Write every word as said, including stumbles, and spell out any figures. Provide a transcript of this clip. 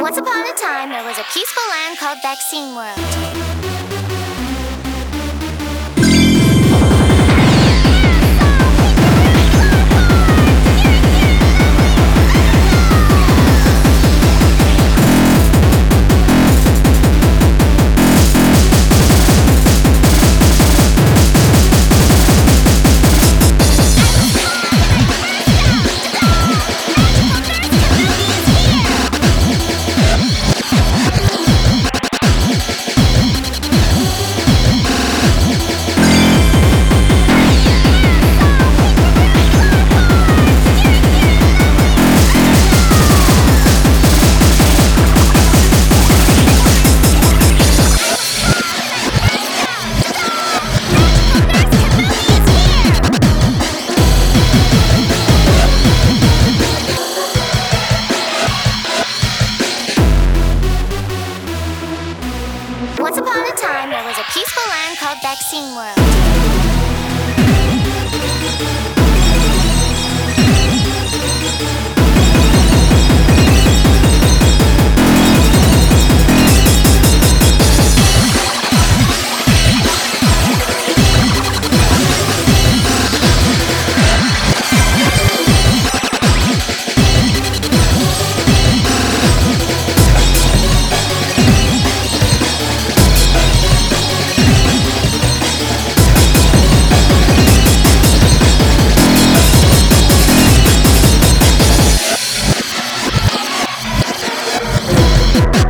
Once upon a time, there was a peaceful land called Vaccine World. Once upon a time, there was a peaceful land called Vaccine World. You